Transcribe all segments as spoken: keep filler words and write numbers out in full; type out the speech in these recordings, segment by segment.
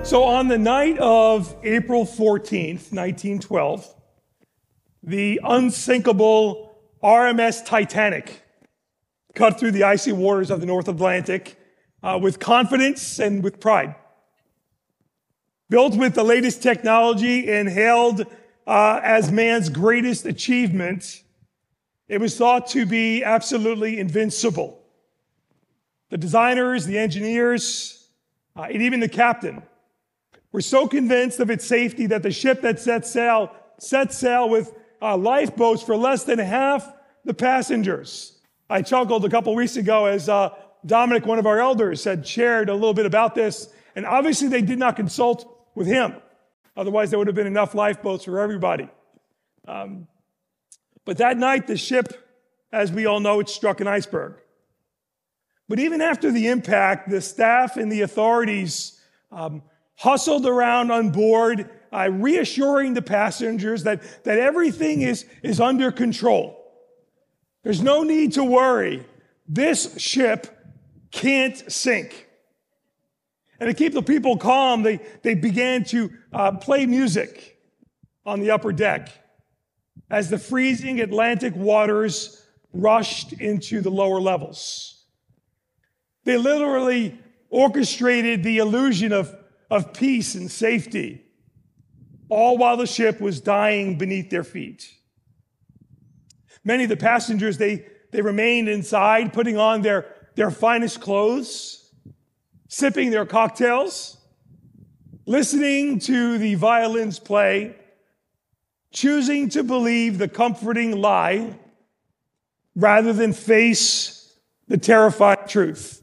So on the night of April fourteenth, nineteen twelve, the unsinkable R M S Titanic cut through the icy waters of the North Atlantic uh, with confidence and with pride. Built with the latest technology and hailed uh, as man's greatest achievement, it was thought to be absolutely invincible. The designers, the engineers, uh, and even the captain were so convinced of its safety that the ship that set sail set sail with uh, lifeboats for less than half the passengers. I chuckled a couple weeks ago as uh, Dominic, one of our elders, had shared a little bit about this, and obviously they did not consult with him. Otherwise, there would have been enough lifeboats for everybody. Um, but that night, the ship, as we all know, it struck an iceberg. But even after the impact, the staff and the authorities um, hustled around on board, uh, reassuring the passengers that, that everything is, is under control. There's no need to worry. This ship can't sink. And to keep the people calm, they, they began to uh, play music on the upper deck as the freezing Atlantic waters rushed into the lower levels. They literally orchestrated the illusion of, of peace and safety, all while the ship was dying beneath their feet. Many of the passengers, they, they remained inside, putting on their, their finest clothes, sipping their cocktails, listening to the violins play, choosing to believe the comforting lie rather than face the terrifying truth.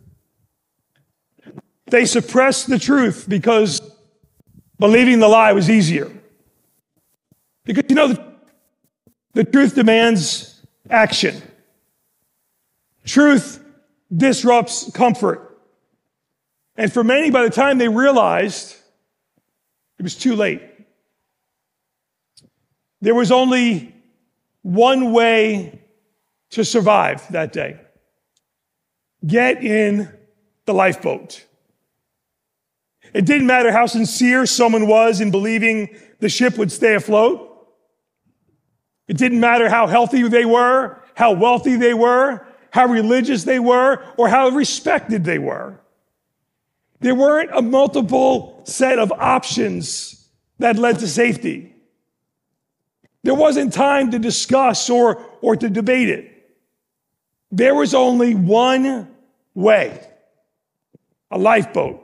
They suppressed the truth because believing the lie was easier. Because, you know, the, the truth demands action. Truth disrupts comfort. And for many, by the time they realized, it was too late. There was only one way to survive that day. Get in the lifeboat. It didn't matter how sincere someone was in believing the ship would stay afloat. It didn't matter how healthy they were, how wealthy they were, how religious they were, or how respected they were. There weren't a multiple set of options that led to safety. There wasn't time to discuss or, or to debate it. There was only one way, a lifeboat.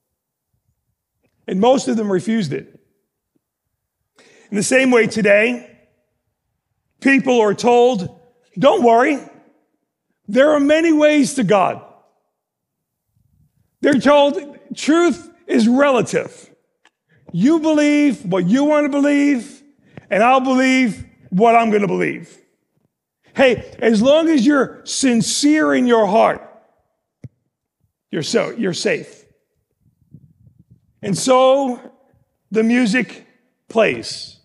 And most of them refused it. In the same way today, people are told, don't worry, there are many ways to God. They're told truth is relative. You believe what you want to believe, and I'll believe what I'm going to believe. Hey, as long as you're sincere in your heart, you're so you're safe. And so the music plays.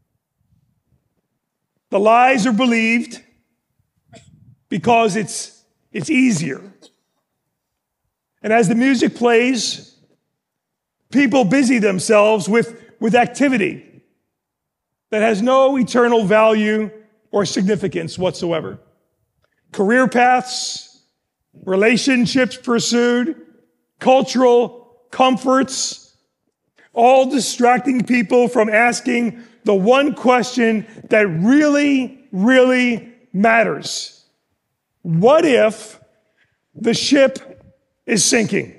The lies are believed because it's it's easier. And as the music plays, people busy themselves with, with activity that has no eternal value or significance whatsoever. Career paths, relationships pursued, cultural comforts, all distracting people from asking the one question that really, really matters. What if the ship is sinking?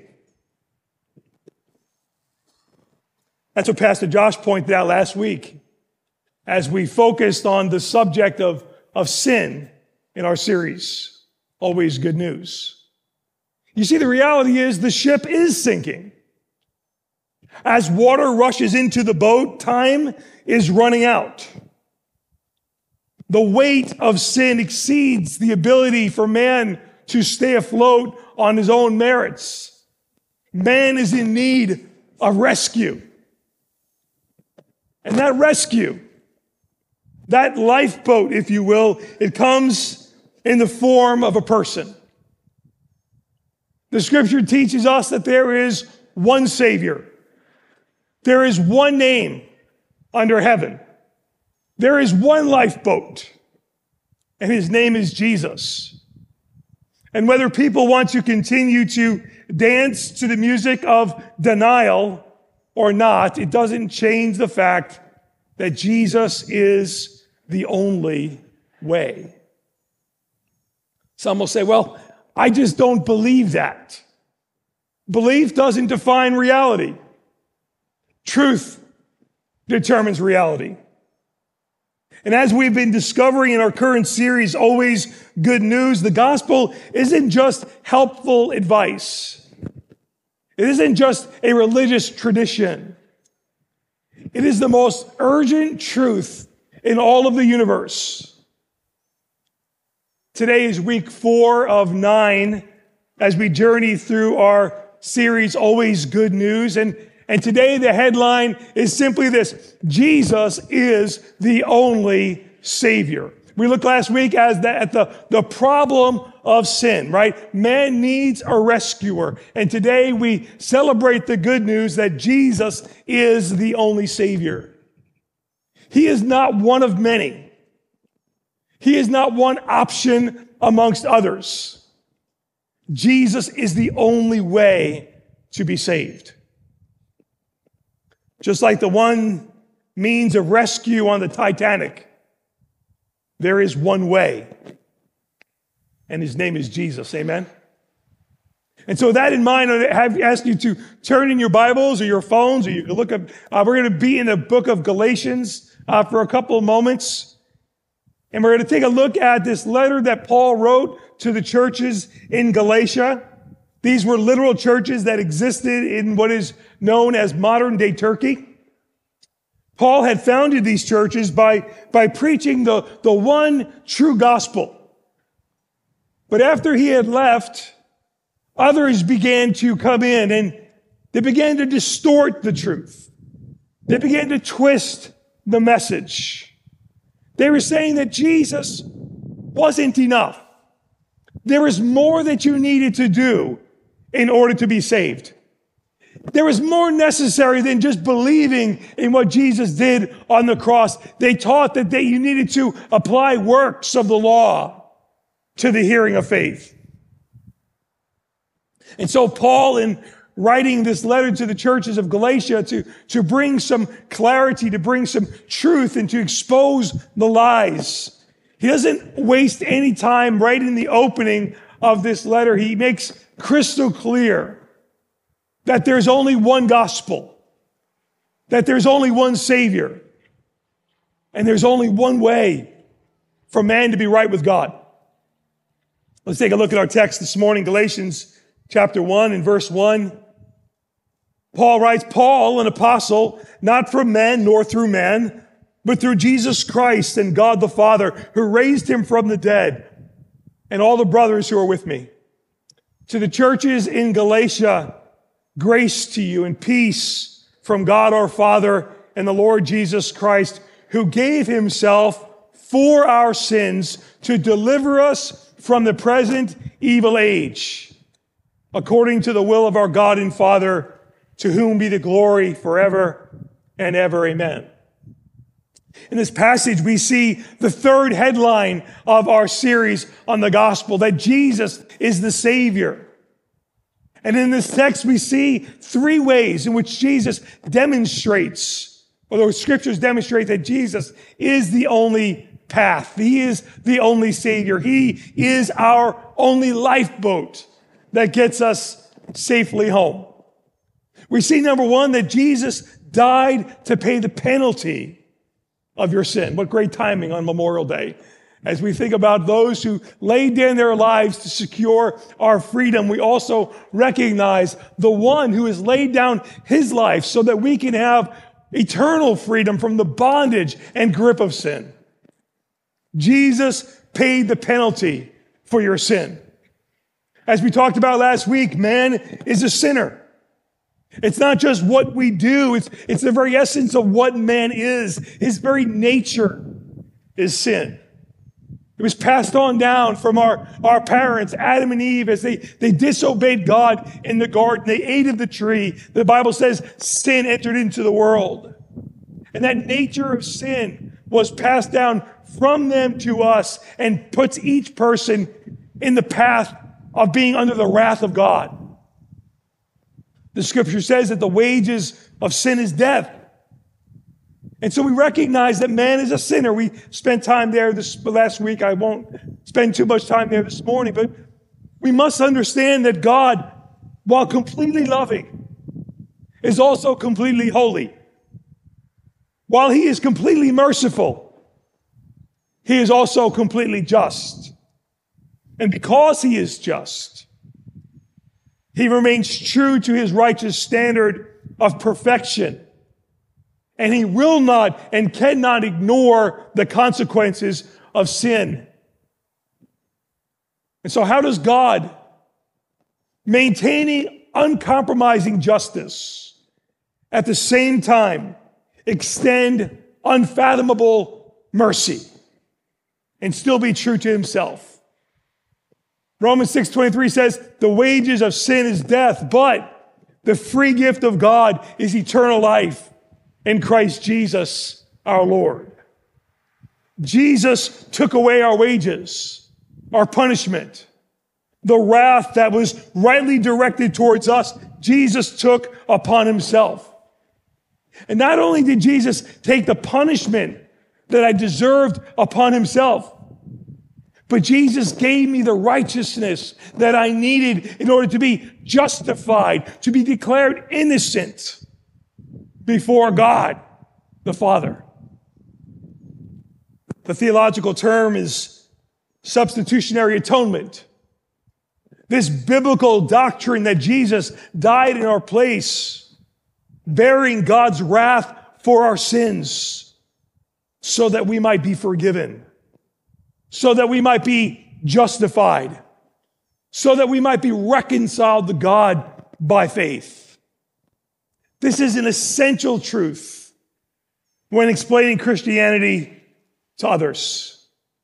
That's what Pastor Josh pointed out last week as we focused on the subject of, of sin in our series, Always Good News. You see, the reality is the ship is sinking. As water rushes into the boat, time is running out. The weight of sin exceeds the ability for man to stay afloat on his own merits. Man is in need of rescue. And that rescue, that lifeboat, if you will, it comes in the form of a person. The scripture teaches us that there is one Savior There is one name under heaven. There is one lifeboat, and his name is Jesus. And whether people want to continue to dance to the music of denial or not, it doesn't change the fact that Jesus is the only way. Some will say, well, I just don't believe that. Belief doesn't define reality. Truth determines reality. And as we've been discovering in our current series, Always Good News, the gospel isn't just helpful advice. It isn't just a religious tradition. It is the most urgent truth in all of the universe. Today is week four of nine as we journey through our series, Always Good News. And, and today the headline is simply this: Jesus is the only Savior. We looked last week as the, at the, the problem of sin, right? Man needs a rescuer. And today we celebrate the good news that Jesus is the only Savior. He is not one of many. He is not one option amongst others. Jesus is the only way to be saved. Just like the one means of rescue on the Titanic, there is one way, and his name is Jesus. Amen? And so with that in mind, I have asked you to turn in your Bibles or your phones, or you can look up. Uh, we're going to be in the book of Galatians uh, for a couple of moments. And we're going to take a look at this letter that Paul wrote to the churches in Galatia. These were literal churches that existed in what is known as modern-day Turkey. Paul had founded these churches by, by preaching the, the one true gospel. But after he had left, others began to come in and they began to distort the truth. They began to twist the message. They were saying that Jesus wasn't enough. There was more that you needed to do in order to be saved. There was more necessary than just believing in what Jesus did on the cross. They taught that they, you needed to apply works of the law to the hearing of faith. And so Paul, in writing this letter to the churches of Galatia to, to bring some clarity, to bring some truth, and to expose the lies, he doesn't waste any time right in the opening of this letter. He makes crystal clear that there's only one gospel, that there's only one Savior, and there's only one way for man to be right with God. Let's take a look at our text this morning, Galatians chapter one and verse one. Paul writes, Paul, an apostle, not from men nor through man, but through Jesus Christ and God the Father, who raised him from the dead, and all the brothers who are with me. To the churches in Galatia, grace to you and peace from God our Father and the Lord Jesus Christ, who gave himself for our sins to deliver us from the present evil age, according to the will of our God and Father, to whom be the glory forever and ever. Amen. In this passage, we see the third headline of our series on the gospel, that Jesus is the Savior. And in this text, we see three ways in which Jesus demonstrates, or the scriptures demonstrate, that Jesus is the only path. He is the only Savior. He is our only lifeboat that gets us safely home. We see, number one, that Jesus died to pay the penalty of your sin. What great timing on Memorial Day. As we think about those who laid down their lives to secure our freedom, we also recognize the one who has laid down his life so that we can have eternal freedom from the bondage and grip of sin. Jesus paid the penalty for your sin. As we talked about last week, man is a sinner. It's not just what we do. It's, it's the very essence of what man is. His very nature is sin. It was passed on down from our, our parents, Adam and Eve, as they, they disobeyed God in the garden. They ate of the tree. The Bible says sin entered into the world. And that nature of sin was passed down from them to us and puts each person in the path of being under the wrath of God. The scripture says that the wages of sin is death. And so we recognize that man is a sinner. We spent time there this last week. I won't spend too much time there this morning, but we must understand that God, while completely loving, is also completely holy. While he is completely merciful, he is also completely just. And because he is just, he remains true to his righteous standard of perfection. And he will not and cannot ignore the consequences of sin. And so how does God, maintaining uncompromising justice, at the same time extend unfathomable mercy and still be true to himself? Romans six twenty-three says, the wages of sin is death, but the free gift of God is eternal life in Christ Jesus our Lord. Jesus took away our wages, our punishment, the wrath that was rightly directed towards us. Jesus took upon himself. And not only did Jesus take the punishment that I deserved upon himself, but Jesus gave me the righteousness that I needed in order to be justified, to be declared innocent before God, the Father. The theological term is substitutionary atonement. This biblical doctrine that Jesus died in our place, bearing God's wrath for our sins, so that we might be forgiven, so that we might be justified, so that we might be reconciled to God by faith. This is an essential truth when explaining Christianity to others.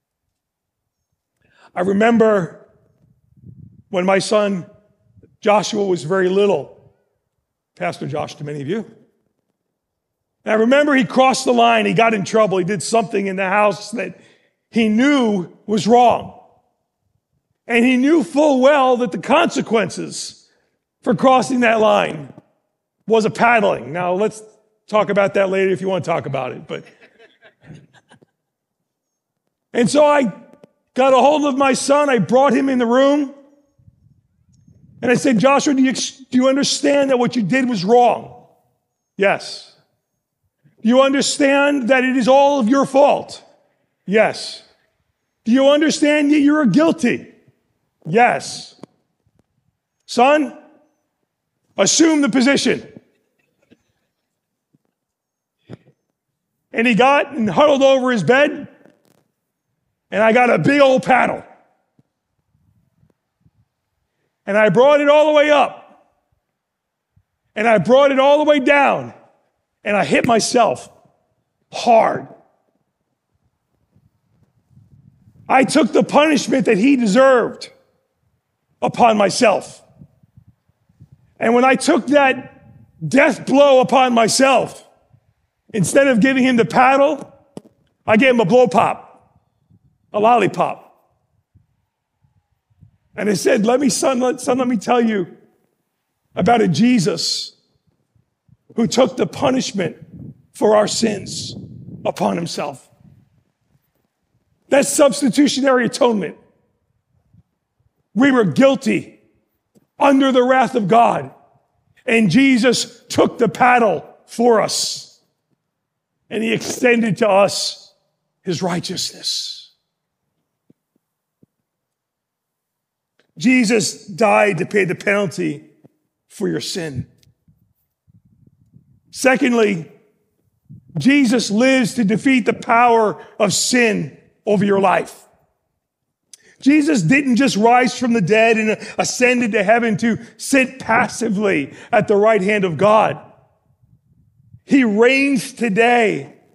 I remember when my son Joshua was very little, Pastor Josh to many of you. And I remember he crossed the line, he got in trouble, he did something in the house that he knew was wrong. And he knew full well that the consequences for crossing that line was a paddling. Now, let's talk about that later if you want to talk about it. But And so I got a hold of my son. I brought him in the room. And I said, Joshua, do you, do you understand that what you did was wrong? Yes. Do you understand that it is all of your fault? Yes. Do you understand that you're guilty? Yes. Son, assume the position. And he got and huddled over his bed, and I got a big old paddle. And I brought it all the way up, and I brought it all the way down, and I hit myself hard. I took the punishment that he deserved upon myself. And when I took that death blow upon myself, instead of giving him the paddle, I gave him a blow pop, a lollipop. And I said, let me, son, let, son, let me tell you about a Jesus who took the punishment for our sins upon himself. That's substitutionary atonement. We were guilty under the wrath of God, and Jesus took the paddle for us, and he extended to us his righteousness. Jesus died to pay the penalty for your sin. Secondly, Jesus lives to defeat the power of sin over your life. Jesus didn't just rise from the dead and ascend into heaven to sit passively at the right hand of God. He reigns today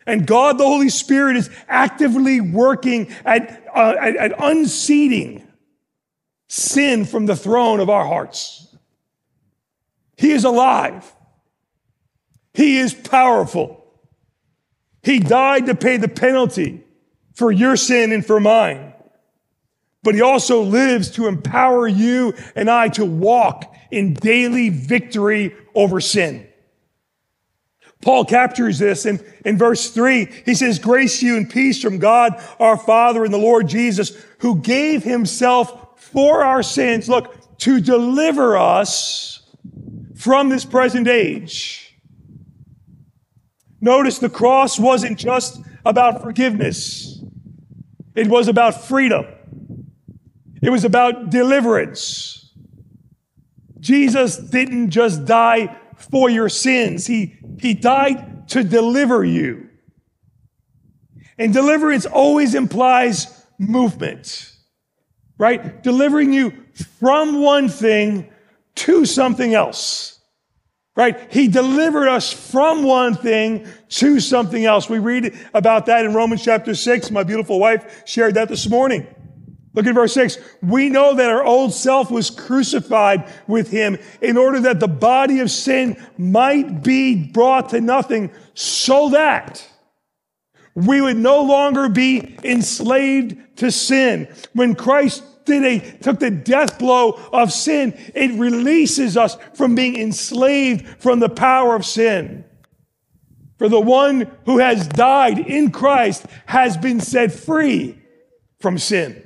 And God, the Holy Spirit, is actively working at, uh, at, at unseating sin from the throne of our hearts. He is alive. He is powerful. He died to pay the penalty for your sin and for mine. But he also lives to empower you and I to walk in daily victory over sin. Paul captures this in, in verse three. He says, grace to you and peace from God, our Father, and the Lord Jesus, who gave himself for our sins, look, to deliver us from this present age. Notice the cross wasn't just about forgiveness. It was about freedom. It was about deliverance. Jesus didn't just die for your sins. He, he died to deliver you. And deliverance always implies movement, right? Delivering you from one thing to something else, right? He delivered us from one thing to something else. We read about that in Romans chapter six. My beautiful wife shared that this morning. Look at verse six. We know that our old self was crucified with him in order that the body of sin might be brought to nothing, so that we would no longer be enslaved to sin. When Christ did a, took the death blow of sin, it releases us from being enslaved from the power of sin. For the one who has died in Christ has been set free from sin.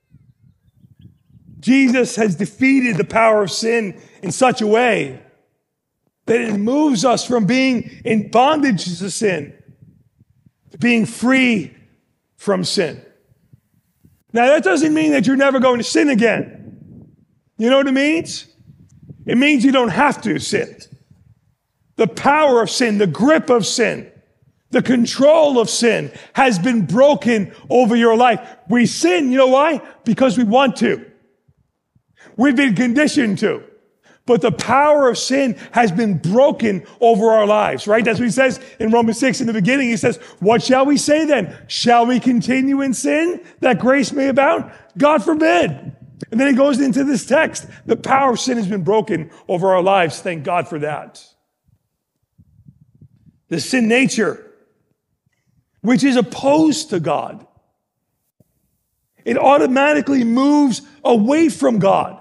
Jesus has defeated the power of sin in such a way that it moves us from being in bondage to sin to being free from sin. Now, that doesn't mean that you're never going to sin again. You know what it means? It means you don't have to sin. The power of sin, the grip of sin, the control of sin has been broken over your life. We sin, you know why? Because we want to. We've been conditioned to. But the power of sin has been broken over our lives, right? That's what he says in Romans six in the beginning. He says, what shall we say then? Shall we continue in sin that grace may abound? God forbid. And then he goes into this text. The power of sin has been broken over our lives. Thank God for that. The sin nature, which is opposed to God, it automatically moves away from God.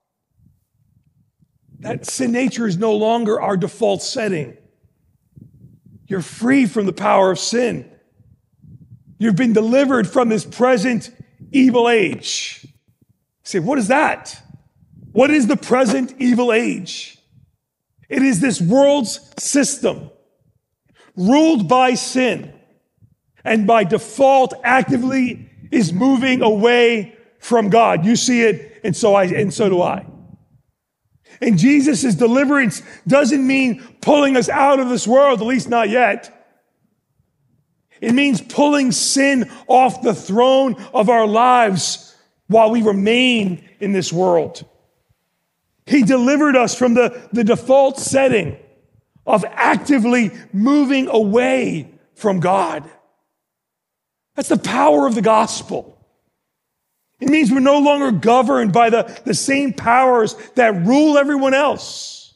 That sin nature is no longer our default setting. You're free from the power of sin. You've been delivered from this present evil age. You say, what is that? What is the present evil age? It is this world's system ruled by sin and by default actively is moving away from God. You see it, and so I, and so do I. And Jesus' deliverance doesn't mean pulling us out of this world, at least not yet. It means pulling sin off the throne of our lives while we remain in this world. He delivered us from the, the default setting of actively moving away from God. That's the power of the gospel. It means we're no longer governed by the, the same powers that rule everyone else.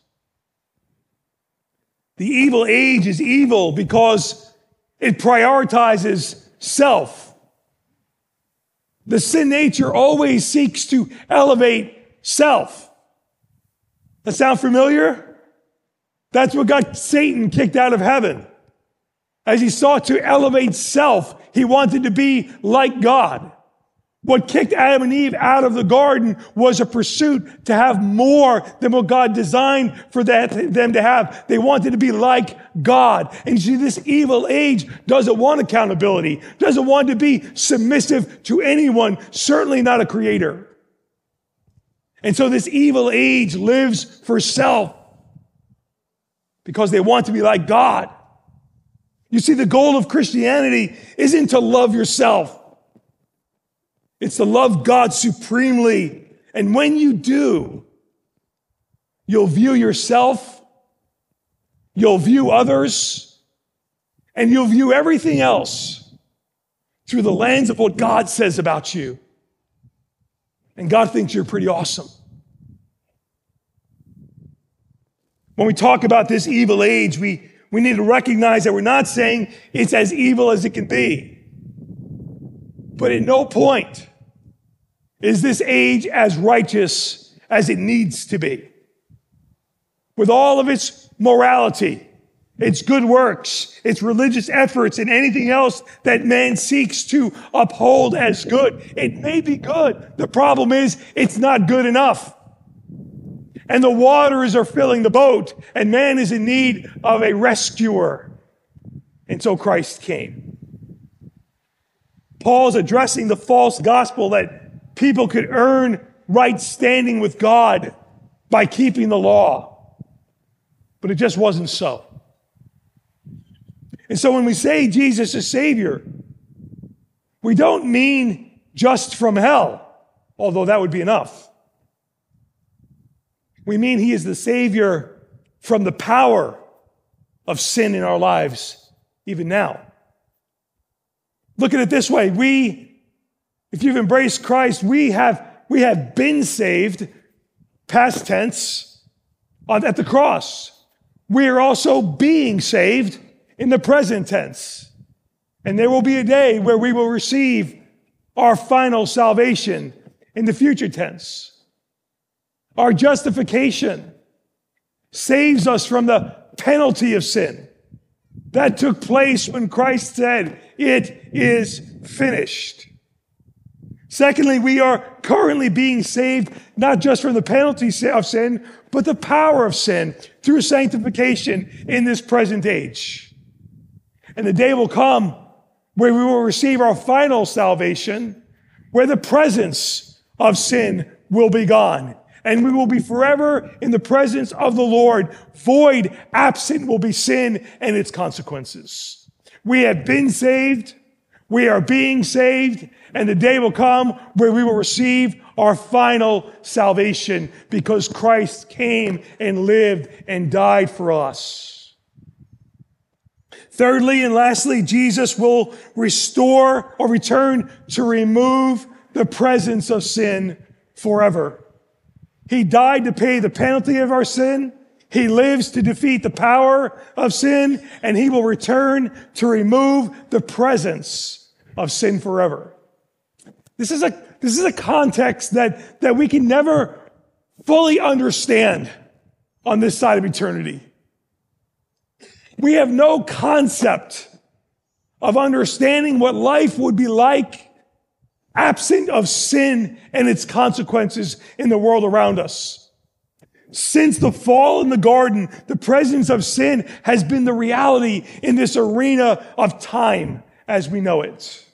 The evil age is evil because it prioritizes self. The sin nature always seeks to elevate self. That sound familiar? That's what got Satan kicked out of heaven. As he sought to elevate self, he wanted to be like God. What kicked Adam and Eve out of the garden was a pursuit to have more than what God designed for that, them to have. They wanted to be like God. And you see, this evil age doesn't want accountability, doesn't want to be submissive to anyone, certainly not a creator. And so this evil age lives for self because they want to be like God. You see, the goal of Christianity isn't to love yourself. It's to love God supremely. And when you do, you'll view yourself, you'll view others, And you'll view everything else through the lens of what God says about you. And God thinks you're pretty awesome. When we talk about this evil age, we, we need to recognize that we're not saying it's as evil as it can be. But at no point is this age as righteous as it needs to be. With all of its morality, its good works, its religious efforts, and anything else that man seeks to uphold as good, it may be good. The problem is it's not good enough. And the waters are filling the boat, and man is in need of a rescuer. And so Christ came. Paul's addressing the false gospel that people could earn right standing with God by keeping the law. But it just wasn't so. And so when we say Jesus is Savior, we don't mean just from hell, although that would be enough. We mean he is the Savior from the power of sin in our lives, even now. Look at it this way. We, if you've embraced Christ, we have, we have been saved, past tense, at the cross. We are also being saved in the present tense. And there will be a day where we will receive our final salvation in the future tense. Our justification saves us from the penalty of sin. That took place when Christ said, "It is finished." Secondly, we are currently being saved not just from the penalty of sin, but the power of sin through sanctification in this present age. And the day will come where we will receive our final salvation, where the presence of sin will be gone. And we will be forever in the presence of the Lord. Void, absent will be sin and its consequences. We have been saved. We are being saved. And the day will come where we will receive our final salvation because Christ came and lived and died for us. Thirdly and lastly, Jesus will restore or return to remove the presence of sin forever. He died to pay the penalty of our sin. He lives to defeat the power of sin, and he will return to remove the presence of sin forever. This is a, this is a context that, that we can never fully understand on this side of eternity. We have no concept of understanding what life would be like absent of sin and its consequences in the world around us. Since the fall in the garden, the presence of sin has been the reality in this arena of time as we know it.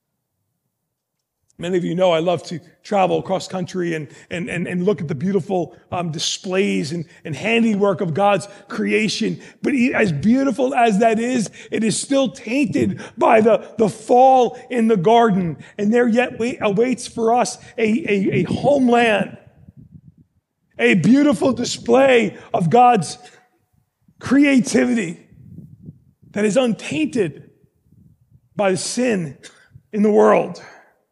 Many of you know I love to travel across country and, and, and, and look at the beautiful um, displays and, and handiwork of God's creation. But as beautiful as that is, it is still tainted by the, the fall in the garden. And there yet wait, awaits for us a, a, a homeland, a beautiful display of God's creativity that is untainted by the sin in the world.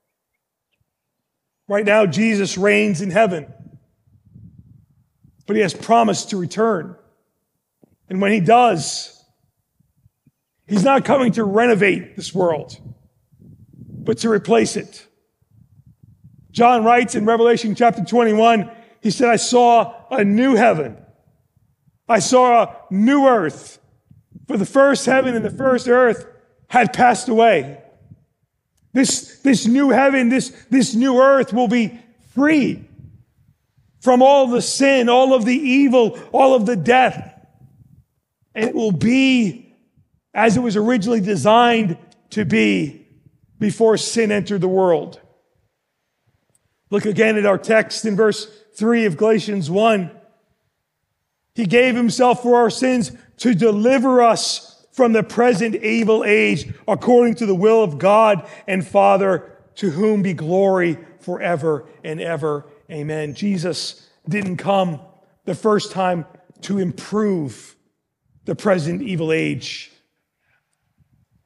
Right now, Jesus reigns in heaven, but he has promised to return. And when he does, he's not coming to renovate this world, but to replace it. John writes in Revelation chapter twenty-one, he said, "I saw a new heaven. I saw a new earth, for the first heaven and the first earth had passed away." This, this new heaven, this, this new earth will be free from all the sin, all of the evil, all of the death. And it will be as it was originally designed to be before sin entered the world. Look again at our text in verse three of Galatians one. He gave himself for our sins to deliver us from the present evil age, according to the will of God and Father, to whom be glory forever and ever. Amen. Jesus didn't come the first time to improve the present evil age.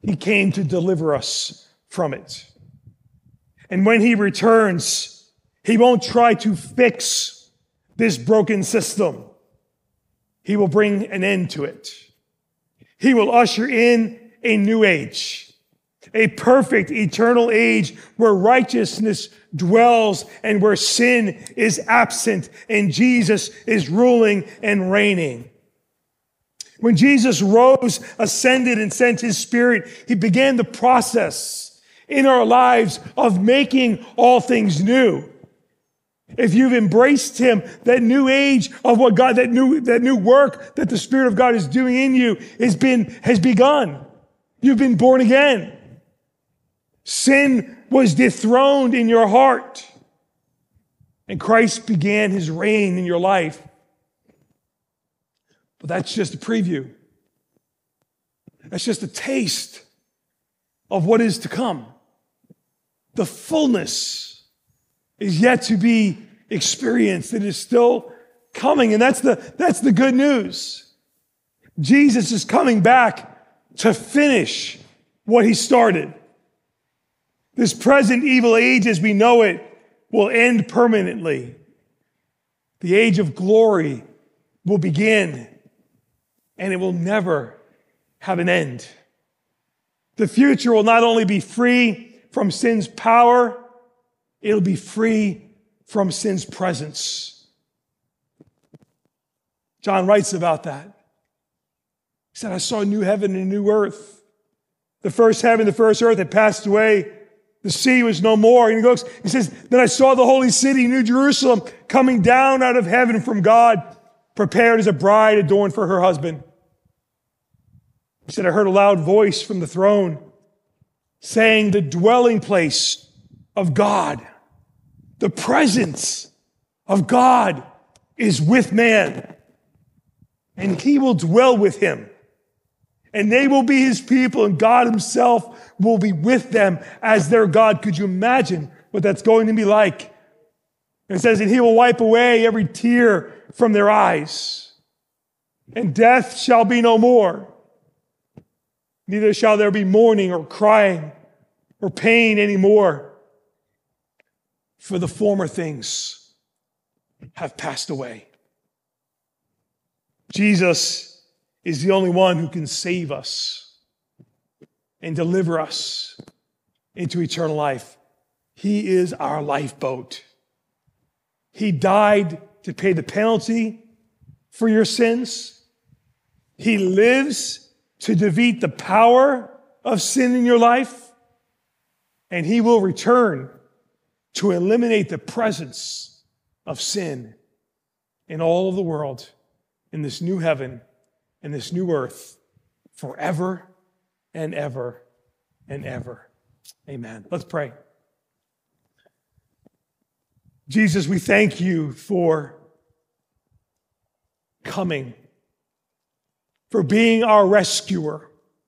he came to deliver us from it. And when he returns, he won't try to fix this broken system. He will bring an end to it. He will usher in a new age, a perfect eternal age where righteousness dwells and where sin is absent and Jesus is ruling and reigning. When Jesus rose, ascended, and sent his Spirit, he began the process in our lives of making all things new. If you've embraced him, that new age of what God, that new, that new work that the Spirit of God is doing in you has been, has begun. You've been born again. Sin was dethroned in your heart, and Christ began his reign in your life. But that's just a preview. That's just a taste of what is to come. The fullness is yet to be experienced. It is still coming, and that's the, that's the good news. Jesus is coming back to finish what he started. This present evil age as we know it will end permanently. The age of glory will begin, and it will never have an end. The future will not only be free from sin's power, it'll be free from sin's presence. John writes about that. He said, I saw a new heaven and a new earth. The first heaven, the first earth had passed away. The sea was no more. And he goes, he says, then I saw the holy city, New Jerusalem, coming down out of heaven from God, prepared as a bride adorned for her husband. He said, I heard a loud voice from the throne saying, the dwelling place of God, the presence of God is with man, and he will dwell with him. And they will be his people, and God himself will be with them as their God. Could you imagine what that's going to be like? And it says that he will wipe away every tear from their eyes, and death shall be no more. Neither shall there be mourning or crying or pain anymore, for the former things have passed away. Jesus is the only one who can save us and deliver us into eternal life. He is our lifeboat. He died to pay the penalty for your sins. He lives to defeat the power of sin in your life. And he will return to eliminate the presence of sin in all of the world, in this new heaven and this new earth, forever and ever and ever. Amen. Let's pray. Jesus, we thank you for coming, for being our rescuer,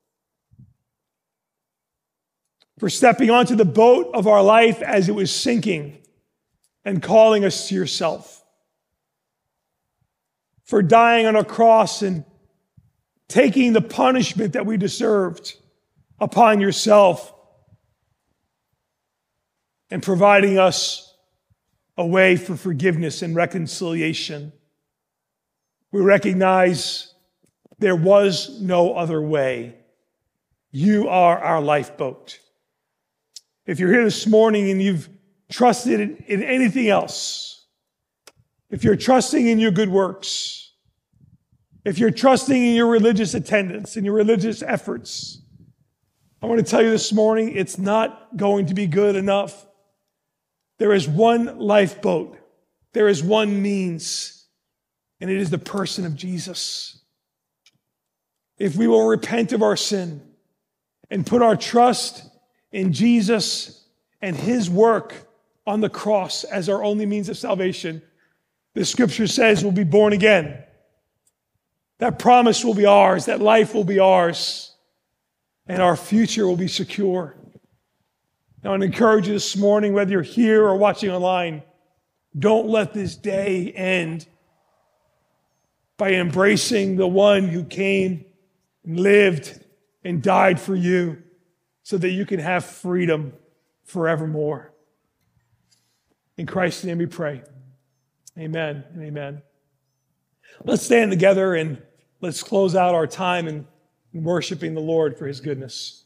for stepping onto the boat of our life as it was sinking and calling us to yourself, for dying on a cross and taking the punishment that we deserved upon yourself and providing us a way for forgiveness and reconciliation. We recognize there was no other way. You are our lifeboat. If you're here this morning and you've trusted in, in anything else, if you're trusting in your good works, if you're trusting in your religious attendance and your religious efforts, I want to tell you this morning, it's not going to be good enough. There is one lifeboat. There is one means, and it is the person of Jesus. If we will repent of our sin and put our trust in Jesus and his work on the cross as our only means of salvation, the scripture says we'll be born again. That promise will be ours. That life will be ours. And our future will be secure. Now, I want to encourage you this morning, whether you're here or watching online, don't let this day end by embracing the one who came and lived and died for you so that you can have freedom forevermore. In Christ's name we pray. Amen and amen. Let's stand together and let's close out our time in worshiping the Lord for his goodness.